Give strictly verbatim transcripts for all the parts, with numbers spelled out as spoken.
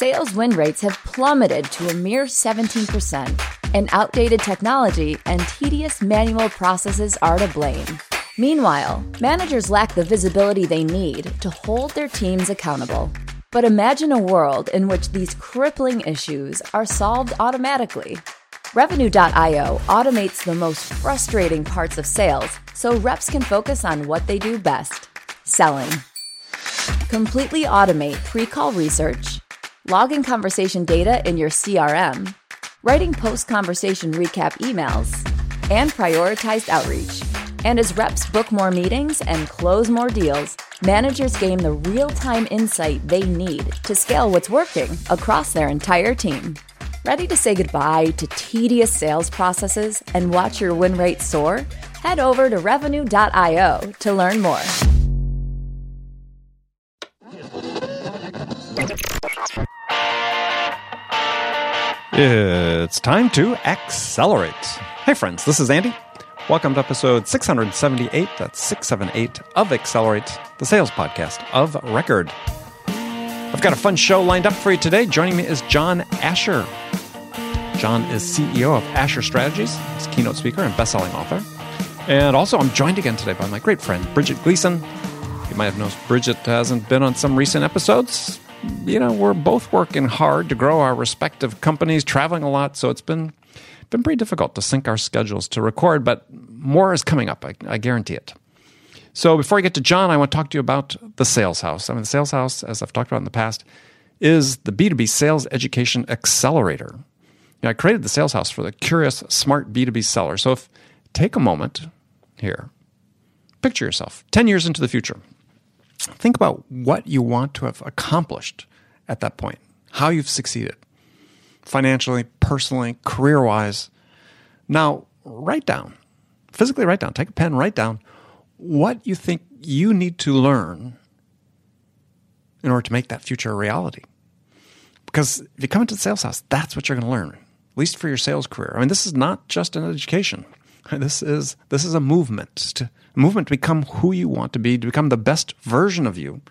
sales win rates have plummeted to a mere seventeen percent, and outdated technology and tedious manual processes are to blame. Meanwhile, managers lack the visibility they need to hold their teams accountable. But imagine a world in which these crippling issues are solved automatically. Revenue dot io automates the most frustrating parts of sales so reps can focus on what they do best, selling. Completely automate pre-call research, logging conversation data in your C R M, writing post-conversation recap emails, and prioritized outreach. And as reps book more meetings and close more deals, managers gain the real-time insight they need to scale what's working across their entire team. Ready to say goodbye to tedious sales processes and watch your win rate soar? Head over to Revenue dot io to learn more. It's time to accelerate. Hey friends, this is Andy. Welcome to episode six seventy-eight, that's six seventy-eight of Accelerate, the sales podcast of record. I've got a fun show lined up for you today. Joining me is John Asher. John is C E O of Asher Strategies. He's a keynote speaker and best-selling author. And also, I'm joined again today by my great friend, Bridget Gleason. You might have noticed Bridget hasn't been on some recent episodes. You know, we're both working hard to grow our respective companies, traveling a lot, so it's been been pretty difficult to sync our schedules to record, but more is coming up, I, I guarantee it. So before I get to John, I want to talk to you about the Sales House. I mean, the Sales House, as I've talked about in the past, is the B two B sales education accelerator. You know, I created the Sales House for the curious, smart B two B seller. So if take a moment here, picture yourself ten years into the future. Think about what you want to have accomplished at that point, how you've succeeded, financially, personally, career-wise. Now, write down, physically write down, take a pen, write down what you think you need to learn in order to make that future a reality. Because if you come into the Sales House, that's what you're going to learn, at least for your sales career. I mean, this is not just an education. This is this is a movement, to, a movement to become who you want to be, to become the best version of you,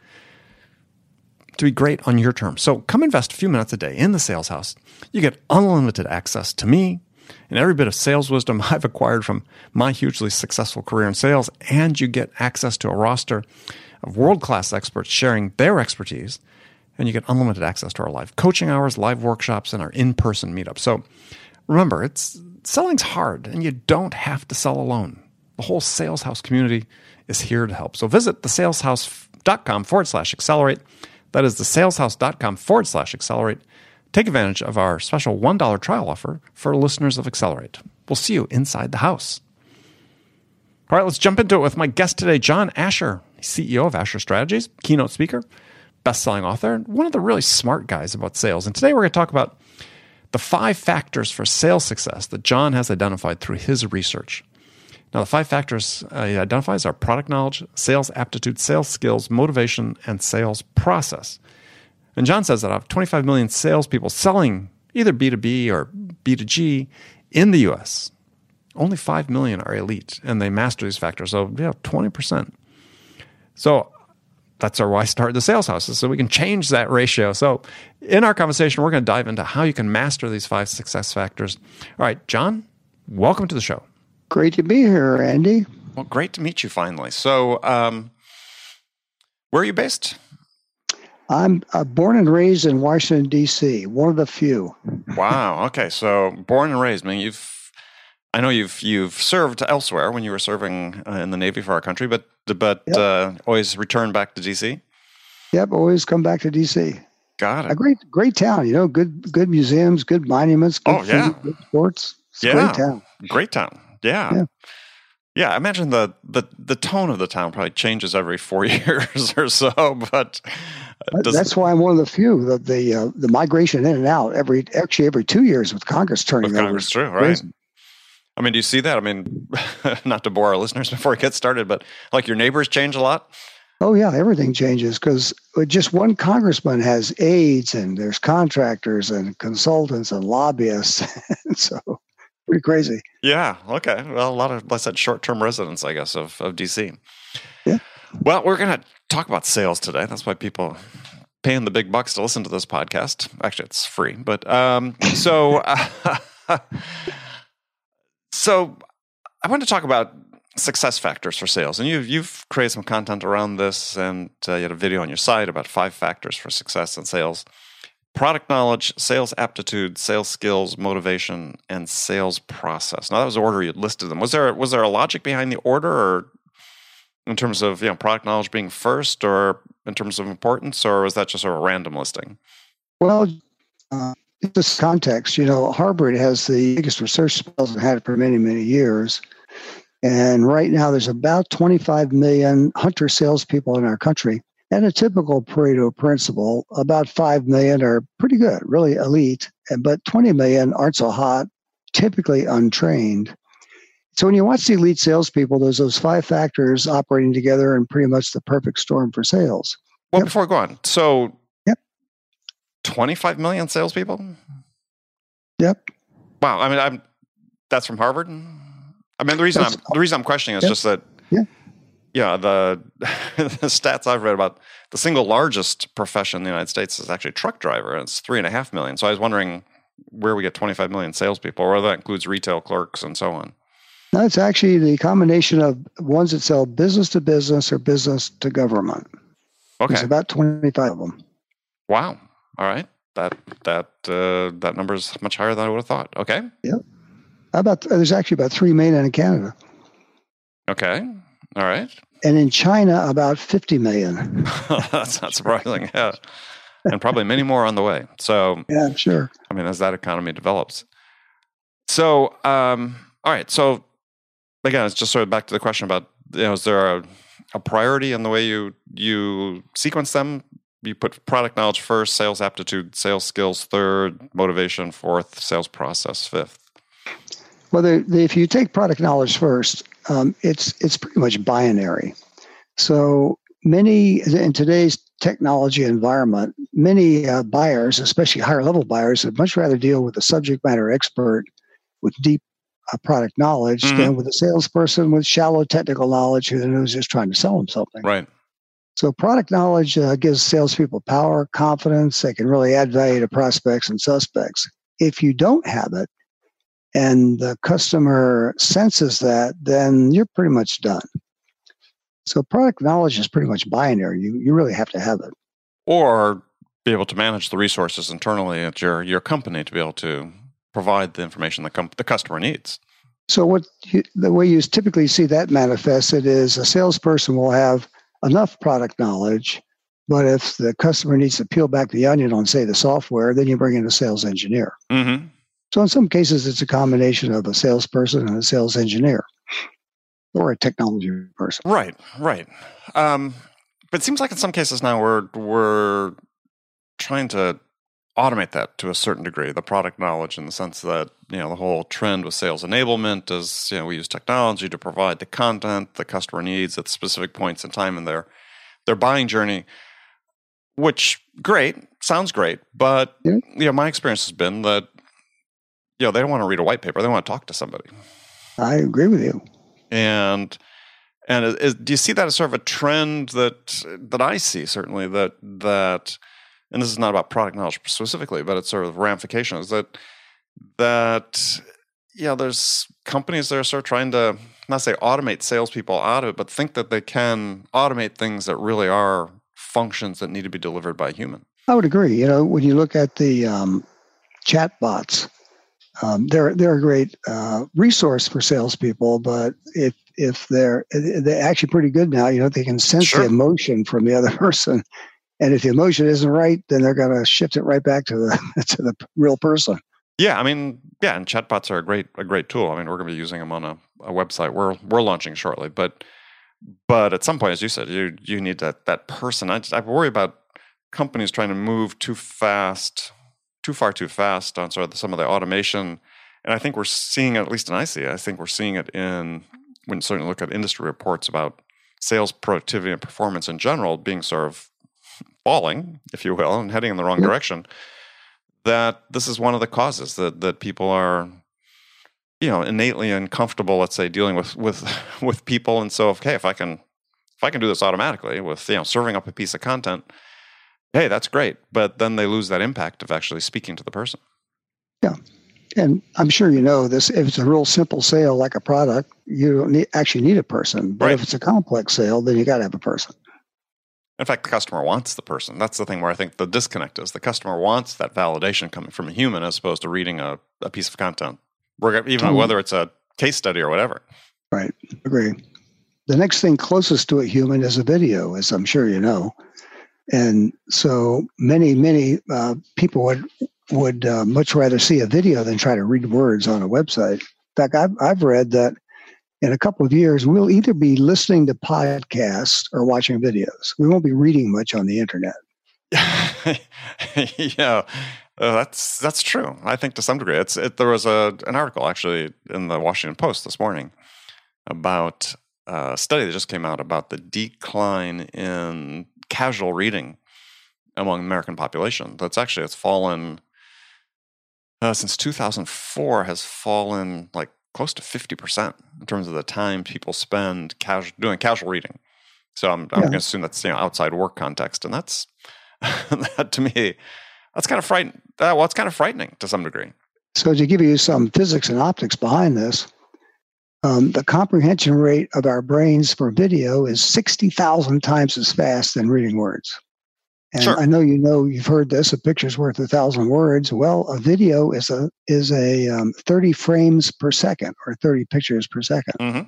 to be great on your terms. So come invest a few minutes a day in the Sales House. You get unlimited access to me and every bit of sales wisdom I've acquired from my hugely successful career in sales, and you get access to a roster of world-class experts sharing their expertise, and you get unlimited access to our live coaching hours, live workshops, and our in-person meetups. So remember, it's selling's hard, and you don't have to sell alone. The whole Sales House community is here to help. So visit thesaleshouse.com forward slash accelerate. That is thesaleshouse.com forward slash accelerate. Take advantage of our special one dollar trial offer for listeners of Accelerate. We'll see you inside the house. All right, let's jump into it with my guest today, John Asher, C E O of Asher Strategies, keynote speaker, best-selling author, and one of the really smart guys about sales. And today we're going to talk about the five factors for sales success that John has identified through his research. Now, the five factors uh, he identifies are product knowledge, sales aptitude, sales skills, motivation, and sales process. And John says that out of twenty-five million salespeople selling either B two B or B two G in the U S, only five million are elite, and they master these factors. So, yeah, twenty percent. So that's our why start the Sales House, so we can change that ratio. So in our conversation, we're going to dive into how you can master these five success factors. All right, John, welcome to the show. Great to be here, Andy. Well, great to meet you finally. So um, where are you based? I'm uh, born and raised in Washington, D C, one of the few. Wow. Okay. So born and raised, I mean, you've, I know you've you've served elsewhere when you were serving uh, in the Navy for our country, but but yep. uh, always returned back to D C? Yep, always come back to D C. Got it. A great great town, you know, good good museums, good monuments, good oh, yeah. food, good sports. It's yeah. a great town. Great town. Yeah. yeah. Yeah, I imagine the, the, the tone of the town probably changes every four years or so, but that's why I'm one of the few. The the, uh, the migration in and out every actually every two years with Congress turning with over. Congress, true, right? I mean, do you see that? I mean, not to bore our listeners before we get started, but like your neighbors change a lot? Oh, yeah, everything changes because just one congressman has aides and there's contractors and consultants and lobbyists. So pretty crazy. Yeah, okay. Well, a lot of, like I said, short-term residents, I guess, of, of D C. Yeah. Well, we're going to talk about sales today. That's why people paying the big bucks to listen to this podcast. Actually, it's free, but um, so uh, so I want to talk about success factors for sales, and you've you've created some content around this, and uh, you had a video on your site about five factors for success in sales: product knowledge, sales aptitude, sales skills, motivation, and sales process. Now, that was the order you listed them. Was there was there a logic behind the order, or in terms of, you know, product knowledge being first, or in terms of importance, or was that just sort of a random listing? Well, uh, in this context, you know, Harvard has the biggest research spells and had it for many, many years. And right now there's about twenty-five million hunter salespeople in our country. And a typical Pareto principle, about five million are pretty good, really elite, but twenty million aren't so hot, typically untrained. So when you watch the elite salespeople, there's those five factors operating together and pretty much the perfect storm for sales. Well, Yep. before we go on, so Yep. twenty-five million salespeople? Yep. Wow. I mean, I'm that's from Harvard. I mean, the reason That's- I'm the reason I'm questioning is Yep. just that, Yeah. yeah, the the stats I've read about the single largest profession in the United States is actually truck driver, and it's three and a half million. So I was wondering where we get twenty-five million salespeople, or whether that includes retail clerks and so on. No, it's actually the combination of ones that sell business to business or business to government. Okay. There's about twenty-five of them. Wow. All right. That that uh, that number is much higher than I would have thought. Okay. How about there's actually about three million in Canada, Okay. All right. and in China about fifty million. That's not surprising. Yeah. And probably many more on the way. So, Yeah, I'm sure. I mean, as that economy develops. So, um, all right. So, again, it's just sort of back to the question about, you know, is there a, a priority in the way you you sequence them? You put product knowledge first, sales aptitude, sales skills third, motivation fourth, sales process fifth. Well, the, the, if you take product knowledge first, um, it's it's pretty much binary. So many in today's technology environment, many uh, buyers, especially higher level buyers, would much rather deal with a subject matter expert with deep uh, product knowledge Mhm. than with a salesperson with shallow technical knowledge who's just trying to sell them something. Right. So product knowledge uh, gives salespeople power, confidence. They can really add value to prospects and suspects. If you don't have it, and the customer senses that, then you're pretty much done. So product knowledge is pretty much binary. You you really have to have it. Or be able to manage the resources internally at your, your company to be able to provide the information the, com- the customer needs. So what you, the way you typically see that manifested is a salesperson will have enough product knowledge, but if the customer needs to peel back the onion on, say, the software, then you bring in a sales engineer. Mm-hmm. So in some cases, it's a combination of a salesperson and a sales engineer, or a technology person. Right, right. Um, but it seems like in some cases now we're we're trying to automate that to a certain degree, the product knowledge, in the sense that, you know, the whole trend with sales enablement is, you know, we use technology to provide the content the customer needs at specific points in time in their their buying journey, which great, sounds great, but Yeah. you know, my experience has been that, you know, they don't want to read a white paper, they want to talk to somebody. I agree with you. And and is, is, do you see that as sort of a trend that that I see, certainly, that that and this is not about product knowledge specifically, but it's sort of ramifications that that yeah, there's companies that are sort of trying to not say automate salespeople out of it, but think that they can automate things that really are functions that need to be delivered by a human. I would agree. You know, when you look at the um, chat bots, um, they're they're a great uh, resource for salespeople. But if if they're they're actually pretty good now, you know, they can sense Sure. the emotion from the other person, and if the emotion isn't right, then they're going to shift it right back to the to the real person. Yeah, I mean, yeah, and chatbots are a great a great tool. I mean, we're going to be using them on a, a website we're we're launching shortly, but but at some point, as you said, you you need that that person. I just, I worry about companies trying to move too fast, too far too fast on sort of some of the automation, and I think we're seeing it, at least in I C. I think we're seeing it in when you certainly look at industry reports about sales productivity and performance in general being sort of falling, if you will, and heading in the wrong Yep. direction. That this is one of the causes that that people are, you know, innately uncomfortable, let's say, dealing with with with people. And so, okay, if I can if I can do this automatically with, you know, serving up a piece of content, hey, that's great. But then they lose that impact of actually speaking to the person. Yeah. And I'm sure you know this, if it's a real simple sale like a product, you don't need, actually need a person. But Right. if it's a complex sale, then you got to have a person. In fact, the customer wants the person. That's the thing where I think the disconnect is. The customer wants that validation coming from a human as opposed to reading a, a piece of content, even Um, whether it's a case study or whatever. Right. Agree. The next thing closest to a human is a video, as I'm sure you know. And so many, many uh, people would would uh, much rather see a video than try to read words on a website. In fact, I've, I've read that in a couple of years, we'll either be listening to podcasts or watching videos. We won't be reading much on the internet. yeah, uh, that's that's true. I think to some degree, it's it, there was a an article actually in the Washington Post this morning about a study that just came out about the decline in casual reading among the American population. That's actually it's fallen uh, since two thousand four has fallen like close to fifty percent in terms of the time people spend casual doing casual reading. So I'm, I'm Yeah. going to assume that's, you know, outside work context, and that's that to me, that's kind of frightening. Uh, well, it's kind of frightening to some degree. So to give you some physics and optics behind this, um, the comprehension rate of our brains for video is sixty thousand times as fast than reading words. And Sure. I know you know you've heard this: a picture's worth a thousand words. Well, a video is a is a um, thirty frames per second or thirty pictures per second. Mm-hmm.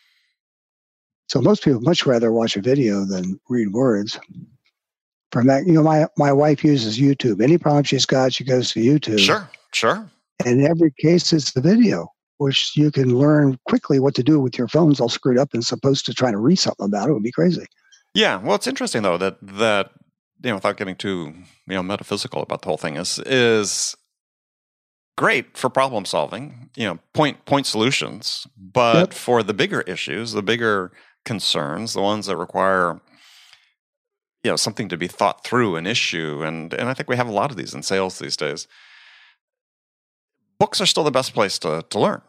So most people much rather watch a video than read words. From that, you know, my my wife uses YouTube. Any problem she's got, she goes to YouTube. Sure, sure. And in every case, it's the video, which you can learn quickly what to do with your phone's all screwed up and supposed to try to read something about it. It would be crazy. Yeah. Well, it's interesting though that that you know, without getting too you know metaphysical about the whole thing, is is great for problem solving. You know, point point solutions, but Yep. for the bigger issues, the bigger concerns, the ones that require you know something to be thought through, an issue, and and I think we have a lot of these in sales these days. Books are still the best place to to learn.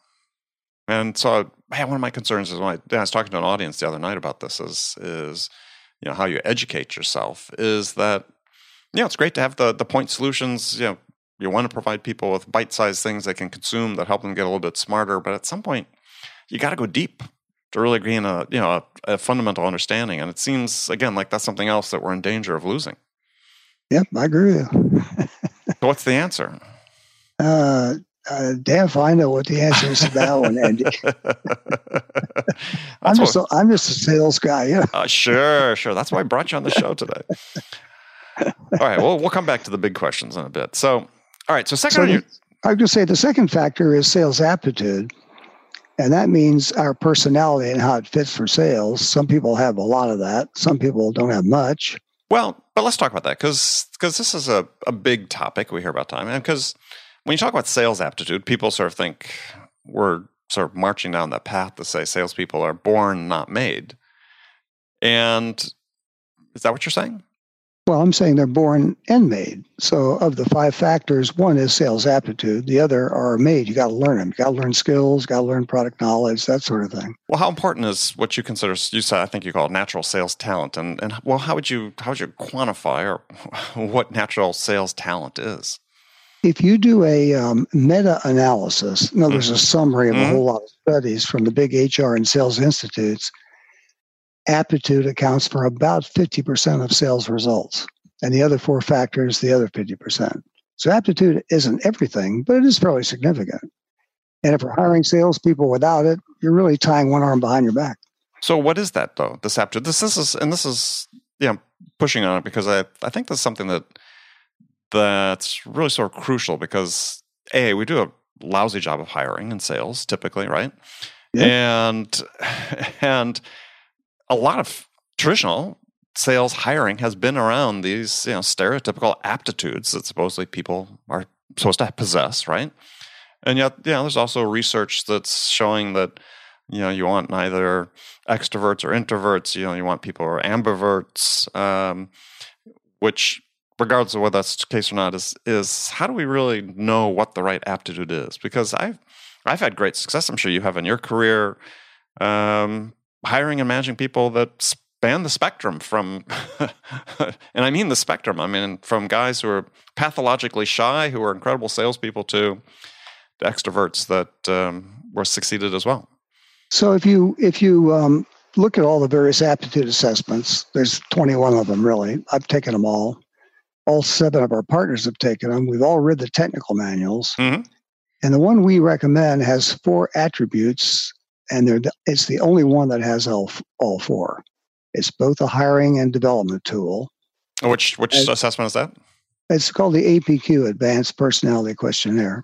And so, man, one of my concerns is when I, I was talking to an audience the other night about this is is you know how you educate yourself is that you know it's great to have the the point solutions. You know, you want to provide people with bite-sized things they can consume that help them get a little bit smarter, but at some point you got to go deep to really gain a you know a, a fundamental understanding. And it seems again like that's something else that we're in danger of losing. Yep, I agree with you. So what's the answer? Uh, uh, damn if I know what the answer is to that one, Andy. I'm That's just what, a, I'm just a sales guy. Yeah. uh, sure, sure. That's why I brought you on the show today. All right, well, we'll come back to the big questions in a bit. So, all right, so second So on your, the, I was going to say the second factor is sales aptitude. And that means our personality and how it fits for sales. Some people have a lot of that. Some people don't have much. well, but let's talk about that because because this is a, a big topic we hear about time. And because when you talk about sales aptitude, people sort of think we're sort of marching down that path to say salespeople are born, not made. And is that what you're saying? Well, I'm saying they're born and made. So of the five factors, one is sales aptitude. The other are made. You got to learn them. You got to learn skills, got to learn product knowledge, that sort of thing. Well, how important is what you consider? You said I think you call it natural sales talent, and and well, how would you how would you quantify or what natural sales talent is? If you do a um, meta-analysis, in other words, a summary of Mhm. a whole lot of studies from the big H R and sales institutes, aptitude accounts for about fifty percent of sales results. And the other four factors, the other fifty percent. So aptitude isn't everything, but it is fairly significant. And if you're hiring salespeople without it, you're really tying one arm behind your back. So, what is that though? This aptitude. This, this is, and this is, yeah, I'm pushing on it because I I think this is something that that's really sort of crucial because a we do a lousy job of hiring in sales typically, right? Yeah. And and a lot of traditional sales hiring has been around these, you know, stereotypical aptitudes that supposedly people are supposed to possess, right? And yet, you know, there's also research that's showing that, you know, you want neither extroverts or introverts. You know, you want people who are ambiverts, um, which, regardless of whether that's the case or not, is is how do we really know what the right aptitude is? Because I've I've had great success. I'm sure you have in your career. Um, hiring and managing people that span the spectrum from, and I mean the spectrum. I mean, from guys who are pathologically shy, who are incredible salespeople, to, to extroverts that um, were succeeded as well. So if you if you um, look at all the various aptitude assessments, there's twenty-one of them really. I've taken them all. All seven of our partners have taken them. We've all read the technical manuals. Mm-hmm. And the one we recommend has four attributes, and they're, it's the only one that has all, all four. It's both a hiring and development tool. Which which and assessment is that? It's called the A P Q, Advanced Personality Questionnaire.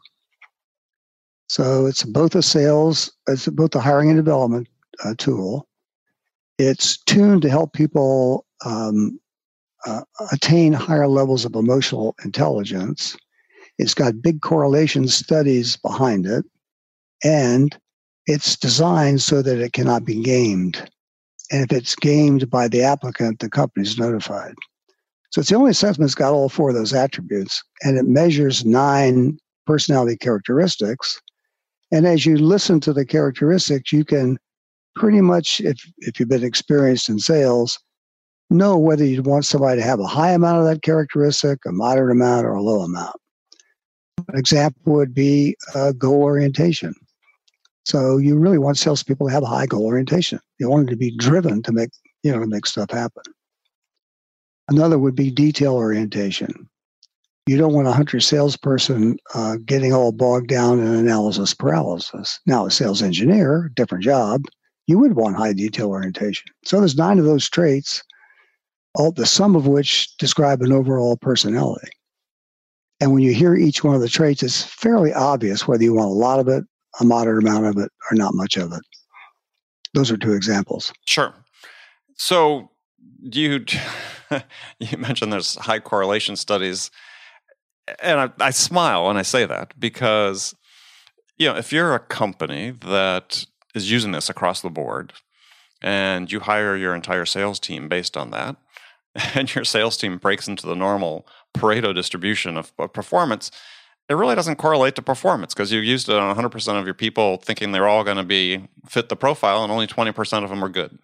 So it's both a sales, it's both a hiring and development uh, tool. It's tuned to help people um, uh, attain higher levels of emotional intelligence. It's got big correlation studies behind it, and it's designed so that it cannot be gamed. And if it's gamed by the applicant, the company's notified. So it's the only assessment that's got all four of those attributes, and it measures nine personality characteristics. And as you listen to the characteristics, you can pretty much, if, if you've been experienced in sales, know whether you'd want somebody to have a high amount of that characteristic, a moderate amount, or a low amount. An example would be uh, goal orientation. So you really want salespeople to have a high goal orientation. You want them to be driven to make, you know, to make stuff happen. Another would be detail orientation. You don't want a hunter salesperson uh, getting all bogged down in analysis paralysis. Now, a sales engineer, different job, you would want high detail orientation. So there's nine of those traits, all the sum of which describe an overall personality. And when you hear each one of the traits, it's fairly obvious whether you want a lot of it, a moderate amount of it, or not much of it. Those are two examples. Sure. So you you mentioned there's high correlation studies. And I, I smile when I say that because, you know, if you're a company that is using this across the board and you hire your entire sales team based on that, and your sales team breaks into the normal Pareto distribution of, of performance, it really doesn't correlate to performance because you used it on one hundred percent of your people thinking they're all going to be fit the profile and only twenty percent of them are good.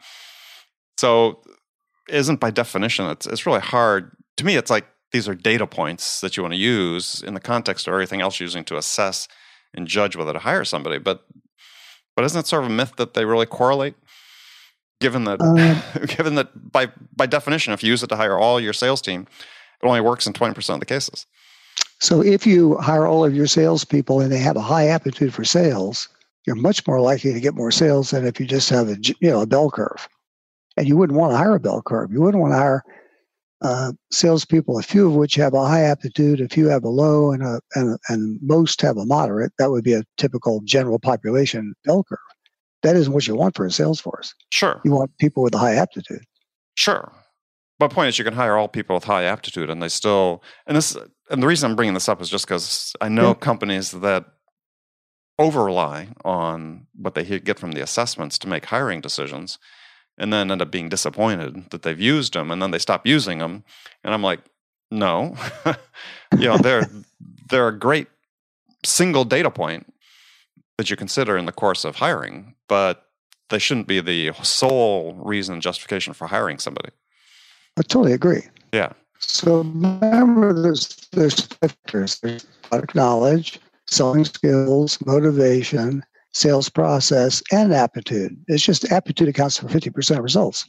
So isn't by definition, it's it's really hard. To me, it's like, these are data points that you want to use in the context of everything else you're using to assess and judge whether to hire somebody. But but isn't it sort of a myth that they really correlate? Given that, uh, given that by by definition, if you use it to hire all your sales team, it only works in twenty percent of the cases. So if you hire all of your salespeople and they have a high aptitude for sales, you're much more likely to get more sales than if you just have a you know a bell curve. And you wouldn't want to hire a bell curve. You wouldn't want to hire Uh, salespeople, a few of which have a high aptitude, a few have a low, and a, and and most have a moderate. That would be a typical general population bell curve. That isn't what you want for a sales force. Sure. You want people with a high aptitude. Sure. My point is you can hire all people with high aptitude and they still, and this, and the reason I'm bringing this up is just because I know yeah. companies that over-rely on what they get from the assessments to make hiring decisions, and then end up being disappointed that they've used them, and then they stop using them. And I'm like, no, you know, they're they're a great single data point that you consider in the course of hiring, but they shouldn't be the sole reason and justification for hiring somebody. I totally agree. Yeah. So remember, there's there's factors. There's product knowledge, selling skills, motivation, sales process, and aptitude. It's just aptitude accounts for fifty percent of results.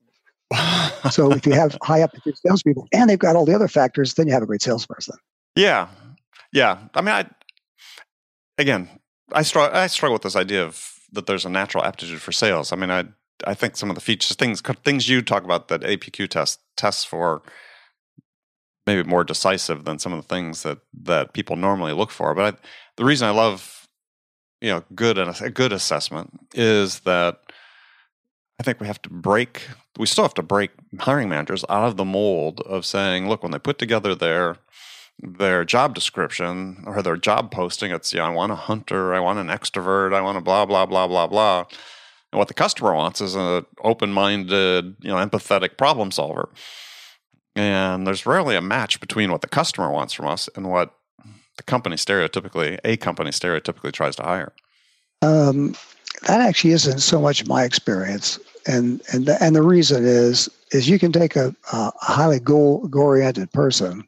So if you have high aptitude salespeople and they've got all the other factors, then you have a great salesperson. Yeah. Yeah. I mean, I, again, I struggle, I struggle with this idea of that there's a natural aptitude for sales. I mean, I I think some of the features, things things you talk about that A P Q test tests for maybe more decisive than some of the things that, that people normally look for. But I, the reason I love you know, good a good assessment is that I think we have to break. We still have to break hiring managers out of the mold of saying, look, when they put together their their job description or their job posting, it's yeah, I want a hunter, I want an extrovert, I want a blah blah blah blah blah. And what the customer wants is an open-minded, you know, empathetic problem solver. And there's rarely a match between what the customer wants from us and what the company stereotypically, a company stereotypically tries to hire. Um, that actually isn't so much my experience. and and the, and the reason is is you can take a, a highly goal oriented person,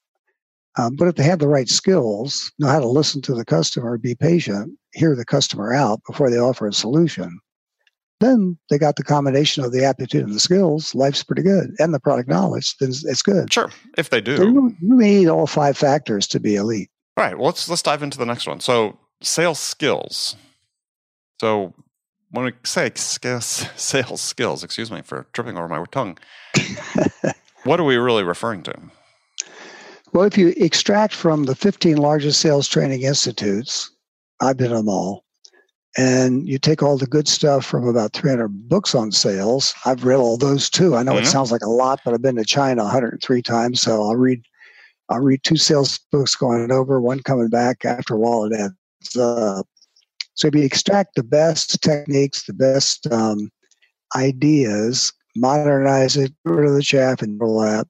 um, but if they have the right skills, know how to listen to the customer, be patient, hear the customer out before they offer a solution, then they got the combination of the aptitude and the skills. Life's pretty good, and the product knowledge. Then it's good. Sure, if they do. So you really need all five factors to be elite. All right. Well, let's let's dive into the next one. So, sales skills. So, when we say sales skills, excuse me for tripping over my tongue, what are we really referring to? Well, if you extract from the fifteen largest sales training institutes, I've been in them all, and you take all the good stuff from about three hundred books on sales. I've read all those too. I know mm-hmm. it sounds like a lot, but I've been to China one hundred three times, so I'll read I'll read two sales books going over, one coming back. After a while, it adds up. So if you extract the best techniques, the best um, ideas, modernize it, get rid of the chaff and overlap,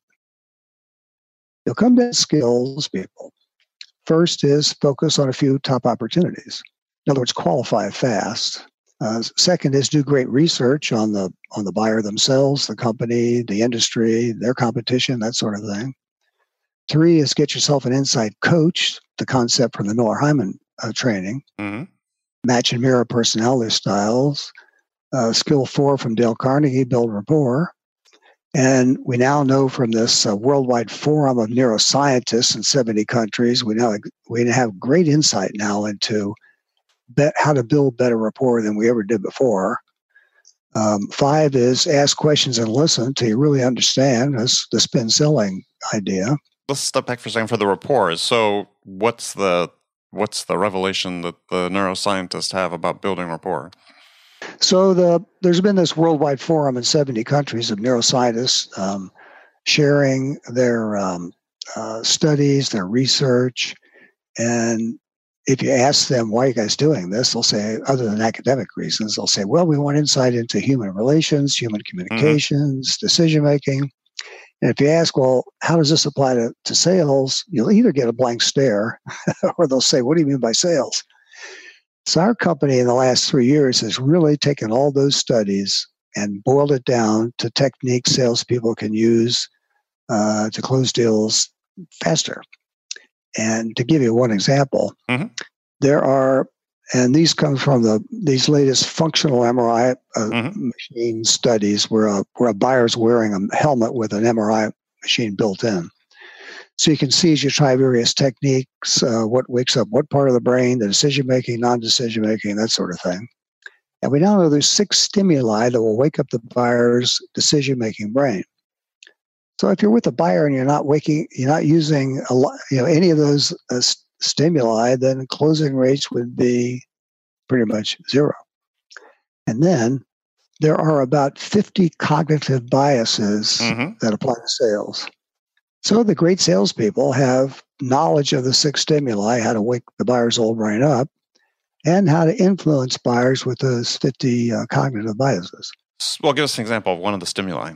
you'll come to skills, people. First is focus on a few top opportunities. In other words, qualify fast. Uh, second is do great research on the on the buyer themselves, the company, the industry, their competition, that sort of thing. Three is get yourself an inside coach, the concept from the Miller Hyman uh, training. Mm-hmm. Match and mirror personality styles. Uh, skill four from Dale Carnegie, build rapport. And we now know from this uh, worldwide forum of neuroscientists in seventy countries, we now we have great insight now into bet how to build better rapport than we ever did before. Um, five is ask questions and listen till you really understand. That's the spin selling idea. Let's step back for a second for the rapport. So what's the what's the revelation that the neuroscientists have about building rapport? So the there's been this worldwide forum in seventy countries of neuroscientists um, sharing their um, uh, studies, their research, and if you ask them, why are you guys doing this? They'll say, other than academic reasons, they'll say, well, we want insight into human relations, human communications, mm-hmm. decision-making. And if you ask, well, how does this apply to, to sales? You'll either get a blank stare or they'll say, what do you mean by sales? So our company in the last three years has really taken all those studies and boiled it down to techniques salespeople can use uh, to close deals faster. And to give you one example, mm-hmm. there are, and these come from the these latest functional M R I uh, mm-hmm. machine studies where a, where a buyer's wearing a helmet with an M R I machine built in. So you can see as you try various techniques, uh, what wakes up what part of the brain, the decision-making, non-decision-making, that sort of thing. And we now know there's six stimuli that will wake up the buyer's decision-making brain. So if you're with a buyer and you're not waking, you're not using a lot, you know, any of those uh, st- stimuli, then closing rates would be pretty much zero. And then there are about fifty cognitive biases mm-hmm. that apply to sales. So the great salespeople have knowledge of the six stimuli, how to wake the buyer's old brain up, and how to influence buyers with those fifty uh, cognitive biases. Well, give us an example of one of the stimuli.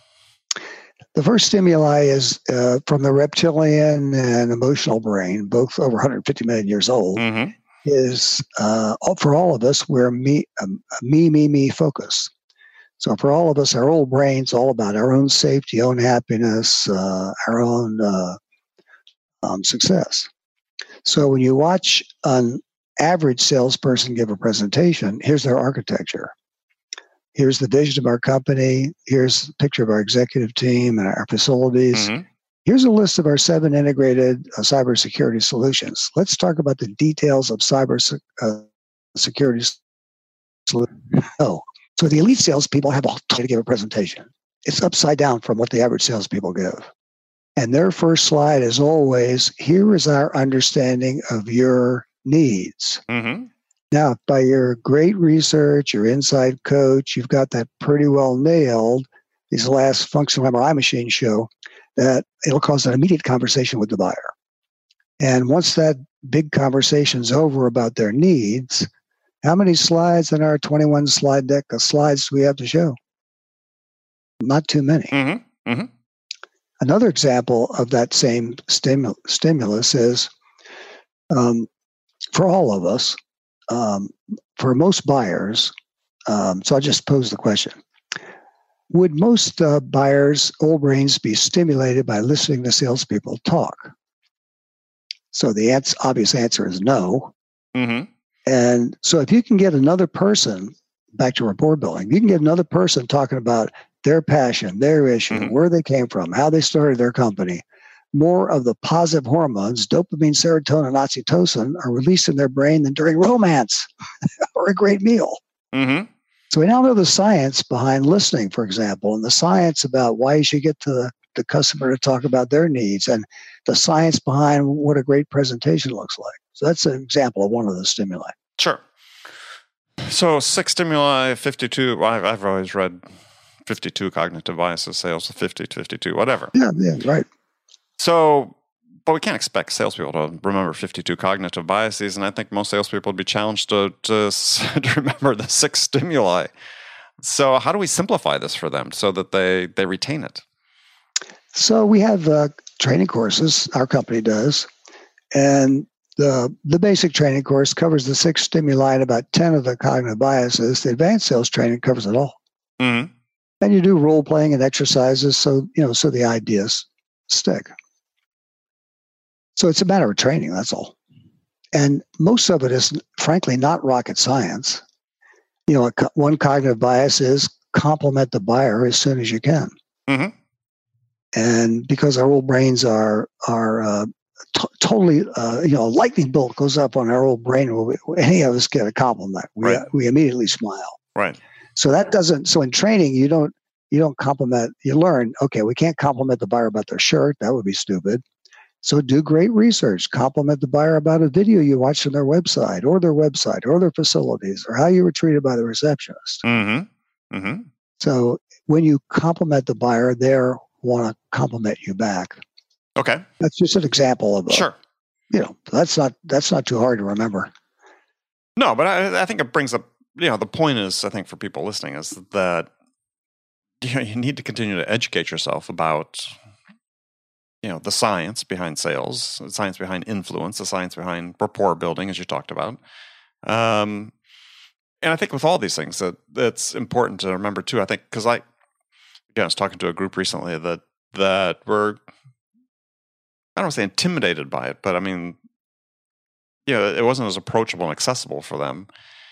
The first stimuli is uh, from the reptilian and emotional brain, both over one hundred fifty million years old, mm-hmm. is uh, for all of us, we're me, um, me, me, me focus. So for all of us, our old brain's all about our own safety, own happiness, uh, our own uh, um, success. So when you watch an average salesperson give a presentation, here's their architecture. Here's the vision of our company. Here's a picture of our executive team and our facilities. Mm-hmm. Here's a list of our seven integrated uh, cybersecurity solutions. Let's talk about the details of cyber uh, security solutions. Oh, so the elite salespeople have all to give a presentation. It's upside down from what the average salespeople give. And their first slide is always, here is our understanding of your needs. Mm-hmm. Now, by your great research, your inside coach, you've got that pretty well nailed. These last functional M R I machines show that it'll cause an immediate conversation with the buyer. And once that big conversation's over about their needs, how many slides in our twenty-one slide deck of slides do we have to show? Not too many. Mm-hmm. Mm-hmm. Another example of that same stimul- stimulus is um, for all of us, Um, for most buyers, um, so I just pose the question. would most uh, buyers' old brains be stimulated by listening to salespeople talk? So the ans- obvious answer is no. Mm-hmm. And so if you can get another person, back to rapport building, you can get another person talking about their passion, their issue, Mm-hmm. where they came from, how they started their company, more of the positive hormones, dopamine, serotonin, and oxytocin, are released in their brain than during romance or a great meal. Mm-hmm. So we now know the science behind listening, for example, and the science about why you should get to the, the customer to talk about their needs, and the science behind what a great presentation looks like. So that's an example of one of the stimuli. Sure. So six stimuli, fifty-two. I've, I've always read fifty-two cognitive biases, sales fifty to fifty-two, whatever. Yeah, yeah, right. So, but we can't expect salespeople to remember fifty-two cognitive biases, and I think most salespeople would be challenged to, to, to remember the six stimuli. So how do we simplify this for them so that they, they retain it? So we have uh, training courses, our company does, and the the basic training course covers the six stimuli and about ten of the cognitive biases. The advanced sales training covers it all. Mm-hmm. And you do role playing and exercises, so you know, so the ideas stick. So it's a matter of training, that's all. And most of it is, frankly, not rocket science. You know, a, one cognitive bias is compliment the buyer as soon as you can. Mm-hmm. And because our old brains are are uh, t- totally, uh, you know, a lightning bolt goes up on our old brain when we, any of us get a compliment, we Right. uh, we immediately smile. Right. So that doesn't. So in training, you don't you don't compliment. You learn. Okay, we can't compliment the buyer about their shirt. That would be stupid. So do great research. Compliment the buyer about a video you watched on their website, or their website, or their facilities, or how you were treated by the receptionist. Mm-hmm. Mm-hmm. So when you compliment the buyer, they're want to compliment you back. Okay. That's just an example of a, Sure. You know, that's not that's not too hard to remember. No, but I, I think it brings up, you know, the point is, I think for people listening, is that you know, you need to continue to educate yourself about, you know, the science behind sales, the science behind influence, the science behind rapport building, as you talked about. Um, and I think with all these things, that it's important to remember too. I think because I, again, I was talking to a group recently that that were, I don't want to say intimidated by it, but I mean, you know, it wasn't as approachable and accessible for them.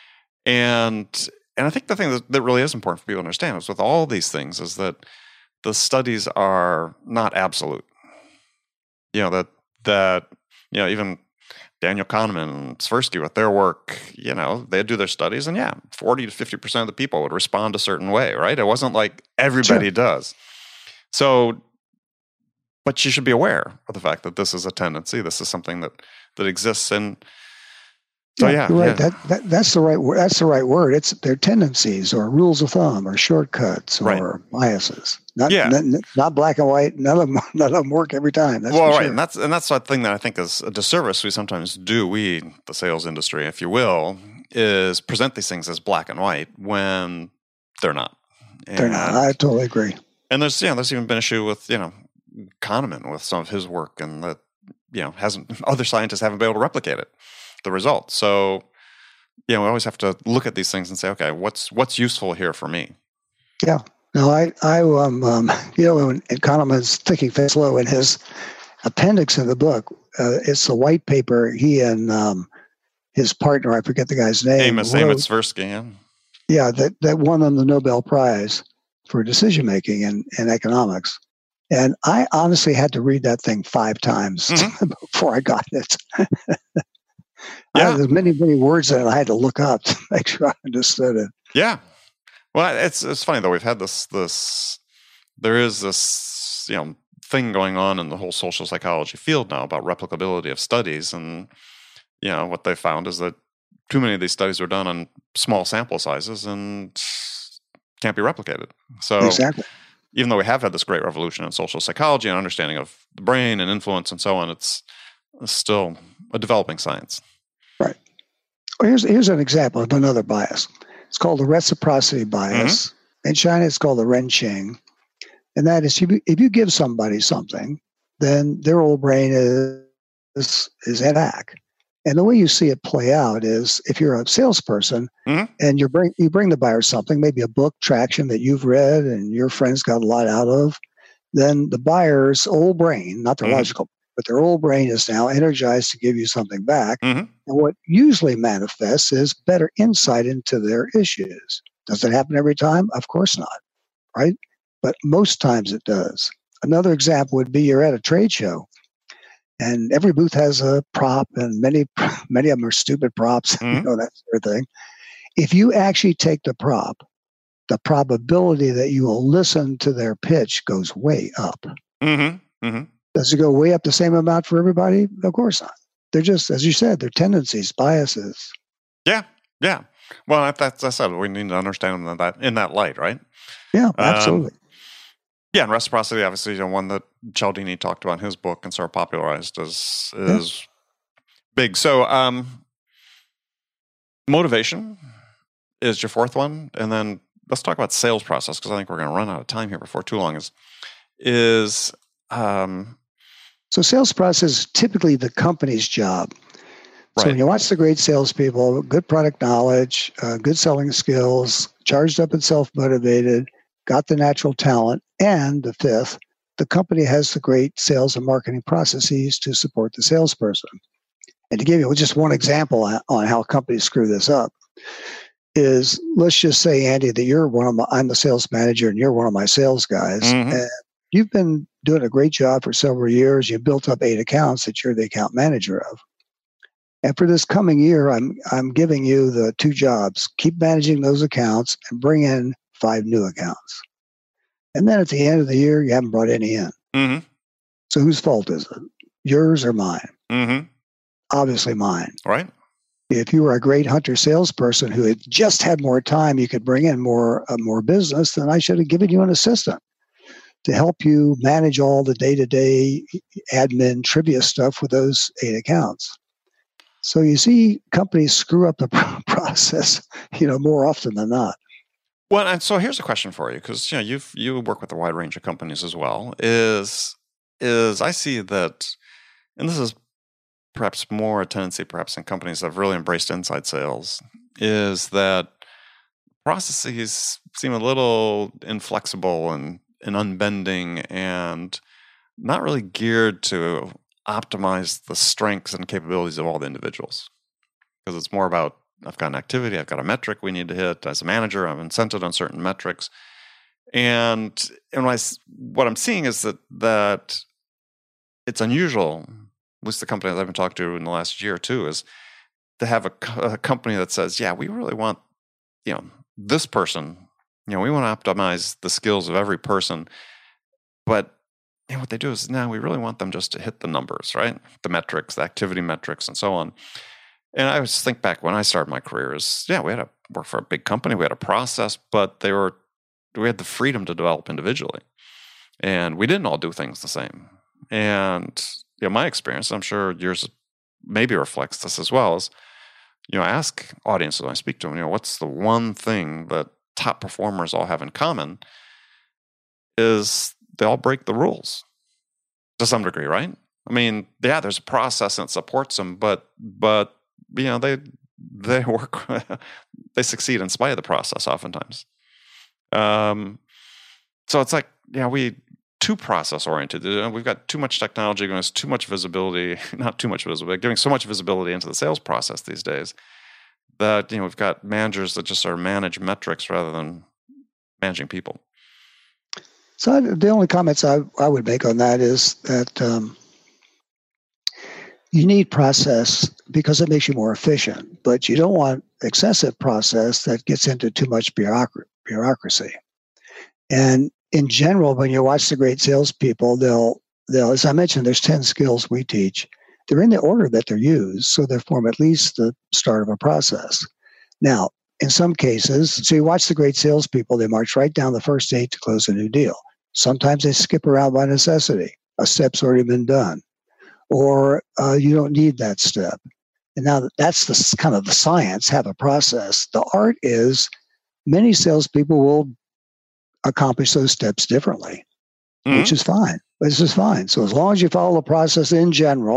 And and I think the thing that, that really is important for people to understand is with all these things is that the studies are not absolute. You know, that, that you know, even Daniel Kahneman and Tversky with their work, you know, they'd do their studies and yeah, forty to fifty percent of the people would respond a certain way, right? It wasn't like everybody Sure. does. So, but you should be aware of the fact that this is a tendency. This is something that, that exists. And so, yeah, you're right. yeah. That, that that's the right word. That's the right word. It's their tendencies or rules of thumb or shortcuts Right. or biases. Not, Yeah. not not black and white. None of them, none of them work every time. That's well, for right, sure. and that's and that's the thing that I think is a disservice we sometimes do. We, the sales industry, if you will, is present these things as black and white when they're not. And, They're not. I totally agree. and there's you know there's even been an issue with you know Kahneman with some of his work, and that you know hasn't other scientists haven't been able to replicate it, the results. So you know we always have to look at these things and say, okay, what's what's useful here for me? Yeah. No, I, I, um, um you know, when Kahneman's Thinking Fast Slow, in his appendix in the book, uh, it's the white paper he and um, his partner, I forget the guy's name, Amos wrote, Amos Tversky, yeah. yeah, that, that won them the Nobel Prize for decision making in, in economics. And I honestly had to read that thing five times Mhm. before I got it. Yeah. I, there's many, many words that I had to look up to make sure I understood it. Yeah. Well, it's it's funny though. We've had this this there is this you know thing going on in the whole social psychology field now about replicability of studies, and you know what they found is that too many of these studies are done on small sample sizes and can't be replicated. So Exactly. even though we have had this great revolution in social psychology and understanding of the brain and influence and so on, it's, it's still a developing science. Right. Well, here's here's an example of another bias. It's called the reciprocity bias. In China, it's called the renqing. And that is, if you, if you give somebody something, then their old brain is is, is in back. And the way you see it play out is if you're a salesperson Mm-hmm. and you bring you bring the buyer something, maybe a book, traction that you've read and your friends got a lot out of, then the buyer's old brain, not their Mhm. logical, but their old brain is now energized to give you something back. Mm-hmm. And what usually manifests is better insight into their issues. Does it happen every time? Of course not, right? But most times it does. Another example would be you're at a trade show and every booth has a prop and many many of them are stupid props, Mhm. you know, that sort of thing. If you actually take the prop, the probability that you will listen to their pitch goes way up. Mm-hmm. Mm-hmm. Does it go way up the same amount for everybody? Of course not. They're just, as you said, they're tendencies, biases. Yeah. Yeah. Well, that- that's, that's it. We need to understand them in that, in that light, right? Yeah, Um, absolutely. Yeah, and reciprocity, obviously, you know, one that Cialdini talked about in his book and sort of popularized is is big. So, um, motivation is your fourth one, and then let's talk about sales process because I think we're going to run out of time here before too long. Is is um, So sales process is typically the company's job. So Right. when you watch the great salespeople, good product knowledge, uh, good selling skills, charged up and self-motivated, got the natural talent, and the fifth, the company has the great sales and marketing processes to support the salesperson. And to give you just one example on how companies screw this up is, let's just say, Andy, that you're one of my, I'm the sales manager and you're one of my sales guys. Mhm. And you've been doing a great job for several years. You've built up eight accounts that you're the account manager of. And for this coming year, I'm I'm giving you the two jobs. Keep managing those accounts and bring in five new accounts. And then at the end of the year, you haven't brought any in. Mm-hmm. So whose fault is it? Yours or mine? Mm-hmm. Obviously mine. Right. If you were a great hunter salesperson who had just had more time, you could bring in more uh, more business, then I should have given you an assistant to help you manage all the day-to-day admin trivia stuff with those eight accounts. So you see companies screw up the process, you know, more often than not. Well, and so here's a question for you, because you know you've you work with a wide range of companies as well. Is is I see that, and this is perhaps more a tendency, perhaps in companies that have really embraced inside sales, is that processes seem a little inflexible and, and unbending, and not really geared to optimize the strengths and capabilities of all the individuals. Because it's more about, I've got an activity, I've got a metric we need to hit. As a manager, I'm incented on certain metrics. And, and what, I, what I'm seeing is that that it's unusual, at least the company that I've been talking to in the last year or two, is to have a, a company that says, yeah, we really want, you know, this person, you know, we want to optimize the skills of every person. But you know, what they do is now we really want them just to hit the numbers, right? The metrics, the activity metrics, and so on. And I always think back when I started my career is, yeah, we had to work for a big company. We had a process, but they were, we had the freedom to develop individually. And we didn't all do things the same. And, you know, my experience, I'm sure yours maybe reflects this as well, is, you know, I ask audiences when I speak to them, you know, what's the one thing that top performers all have in common is they all break the rules to some degree, right? I mean, yeah, there's a process that supports them, but, but, you know, they, they work, they succeed in spite of the process oftentimes. Um, so it's like, yeah, we too process oriented. We've got too much technology giving us too much visibility, not too much visibility, giving so much visibility into the sales process these days that, you know, we've got managers that just sort of manage metrics rather than managing people. So I, the only comments I, I would make on that is that um, you need process because it makes you more efficient, but you don't want excessive process that gets into too much bureaucracy. bureaucracy. And in general, when you watch the great salespeople, they'll, they'll, as I mentioned, there's ten skills we teach. They're in the order that they're used, so they form at least the start of a process. Now, in some cases, so you watch the great salespeople, they march right down the first eight to close a new deal. Sometimes they skip around by necessity. A step's already been done. Or uh, you don't need that step. And now that's the kind of the science, have a process. The art is many salespeople will accomplish those steps differently, Mm-hmm. which is fine. This is fine. So as long as you follow the process in general,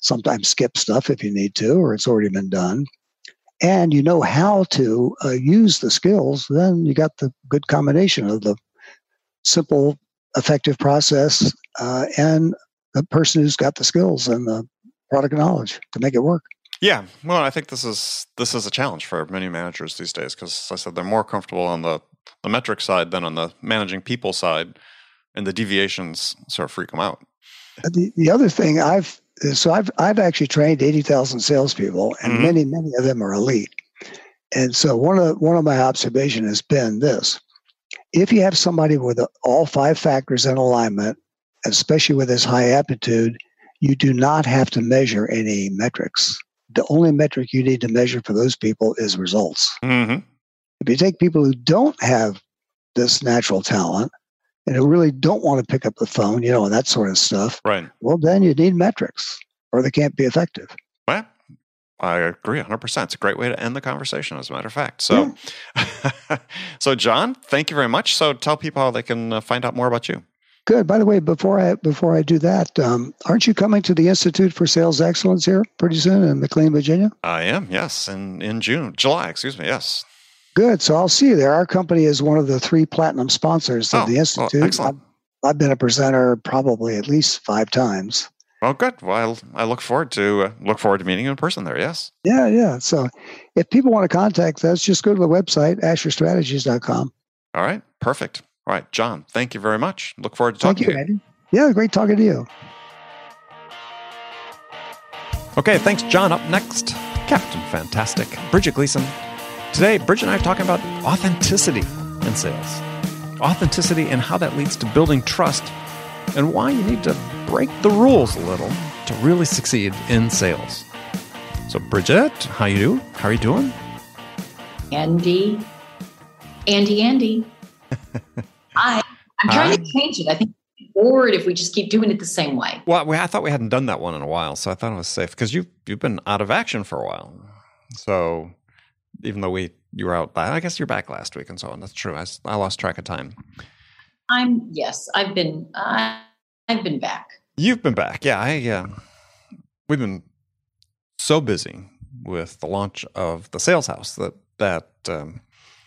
sometimes skip stuff if you need to, or it's already been done, and you know how to uh, use the skills, then you got the good combination of the simple, effective process uh, and the person who's got the skills and the product knowledge to make it work. Yeah, well, I think this is this is a challenge for many managers these days because, as I said, they're more comfortable on the, the metric side than on the managing people side, and the deviations sort of freak them out. The, the other thing I've so I've I've actually trained eighty thousand salespeople, and mm-hmm. many many of them are elite. And so one of one of my observations has been this: if you have somebody with all five factors in alignment, especially with this high aptitude, you do not have to measure any metrics. The only metric you need to measure for those people is results. Mm-hmm. If you take people who don't have this natural talent and who really don't want to pick up the phone, you know, and that sort of stuff, right? Well, then you need metrics or they can't be effective. Well, I agree one hundred percent. It's a great way to end the conversation, as a matter of fact. So, yeah. So John, thank you very much. So tell people how they can uh, find out more about you. Good. By the way, before I before I do that, um, aren't you coming to the Institute for Sales Excellence here pretty soon in McLean, Virginia? I am, yes, in, in June, July, excuse me, yes. Good. So I'll see you there. Our company is one of the three platinum sponsors of oh, the Institute. Well, excellent. I've, I've been a presenter probably at least five times. Oh, good. Well, I look forward to uh, look forward to meeting you in person there. Yes. Yeah, yeah. So if people want to contact us, just go to the website asher strategies dot com. All right. Perfect. All right, John, thank you very much. Look forward to talking thank you, to you. Andy. Yeah, great talking to you. Okay, thanks, John. Up next, Captain Fantastic, Bridget Gleason. Today, Bridget and I are talking about authenticity in sales. Authenticity and how that leads to building trust, and why you need to break the rules a little to really succeed in sales. So, Bridget, how you do? How are you doing? Andy. Andy, Andy. Hi. I'm trying Hi. to change it. I think I'm bored if we just keep doing it the same way. Well, we, I thought we hadn't done that one in a while, so I thought it was safe because you've you've been out of action for a while. So even though we you were out, I guess you're back last week and so on. That's true. I, I lost track of time. I'm yes. I've been uh, I've been back. You've been back, yeah. I uh, we've been so busy with the launch of the Sales House that that. Um,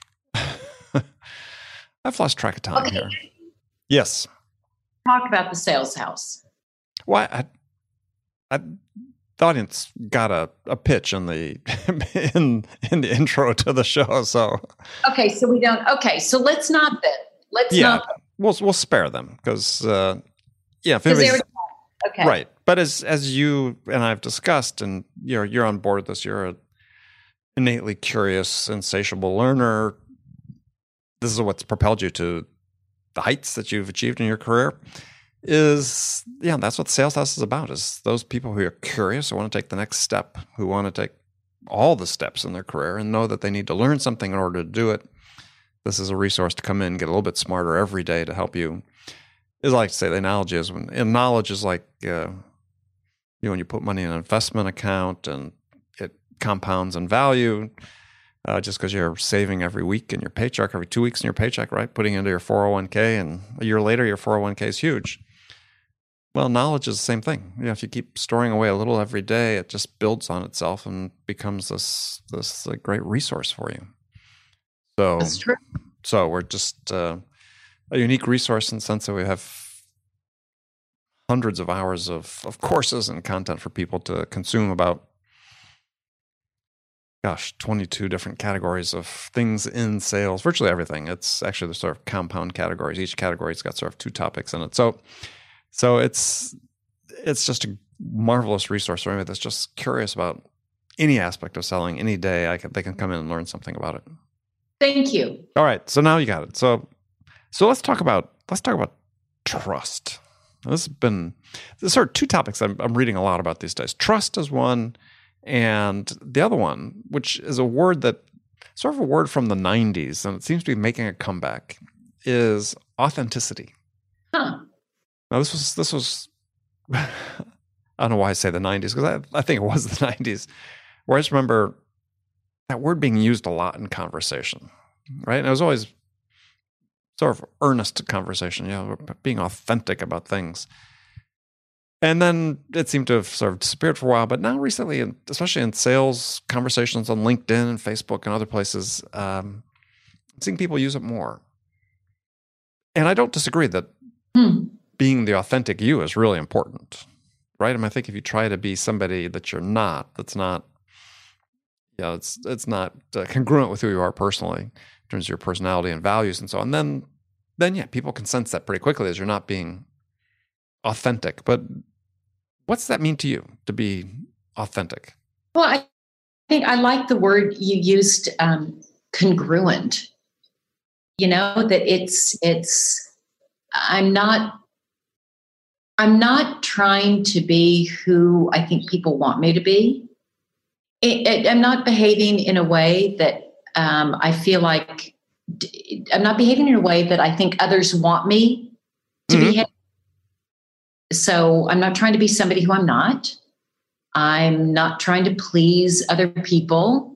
I've lost track of time okay. here. Yes. Talk about the Sales House. Well, I, I, the audience got a, a pitch in the in in the intro to the show. So okay, so we don't. Okay, so let's not then. Let's yeah, not. We'll we'll spare them because uh, yeah, if anybody's, okay, right. But as as you and I've discussed, and you're you're on board with this, you're an innately curious, insatiable learner. This is what's propelled you to the heights that you've achieved in your career. Is yeah, that's what the Sales House is about. Is those people who are curious, who want to take the next step, who want to take all the steps in their career, and know that they need to learn something in order to do it. This is a resource to come in, get a little bit smarter every day to help you. Is like to say the analogy is when and knowledge is like uh, you know when you put money in an investment account and it compounds in value. Uh, just because you're saving every week in your paycheck, every two weeks in your paycheck, right? Putting into your four oh one k, and a year later, your four oh one k is huge. Well, knowledge is the same thing. You know, if you keep storing away a little every day, it just builds on itself and becomes this this uh, great resource for you. So, that's true. So we're just uh, a unique resource in the sense that we have hundreds of hours of, of courses and content for people to consume about Gosh, twenty-two different categories of things in sales, virtually everything. It's actually the sort of compound categories. Each category's got sort of two topics in it. So so it's it's just a marvelous resource for anybody that's just curious about any aspect of selling any day. I can, they can come in and learn something about it. Thank you. All right. So now you got it. So so let's talk about let's talk about trust. This has been there's sort of two topics I'm, I'm reading a lot about these days. Trust is one. And the other one, which is a word that sort of a word from the nineties, and it seems to be making a comeback, is authenticity. Huh. Now, this was, this was, I don't know why I say the nineties, because I, I think it was the nineties, where I just remember that word being used a lot in conversation, right? And it was always sort of earnest conversation, you know, being authentic about things. And then it seemed to have sort of disappeared for a while. But now recently, especially in sales conversations on LinkedIn and Facebook and other places, um, I'm seeing people use it more. And I don't disagree that Hmm. being the authentic you is really important, right? I mean, I think if you try to be somebody that you're not, that's not, you know, it's it's not uh, congruent with who you are personally in terms of your personality and values and so on, then, then yeah, people can sense that pretty quickly as you're not being authentic. But what's that mean to you, to be authentic? Well, I think I like the word you used, um, congruent. You know, that it's, it's, I'm not, I'm not trying to be who I think people want me to be. It, it, I'm not behaving in a way that um, I feel like, I'm not behaving in a way that I think others want me to Mhm. behave. So I'm not trying to be somebody who I'm not. I'm not trying to please other people.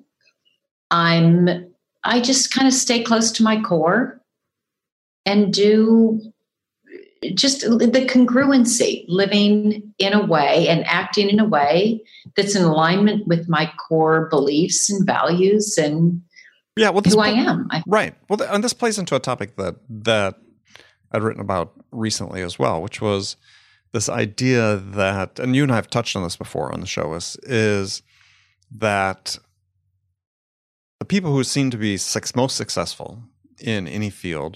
I'm, I just kind of stay close to my core and do just the congruency, living in a way and acting in a way that's in alignment with my core beliefs and values and Yeah, well, this who I pl- am. I, right. Well, th- and this plays into a topic that that I'd written about recently as well, which was this idea that, and you and I have touched on this before on the show, is, is that the people who seem to be suc- most successful in any field,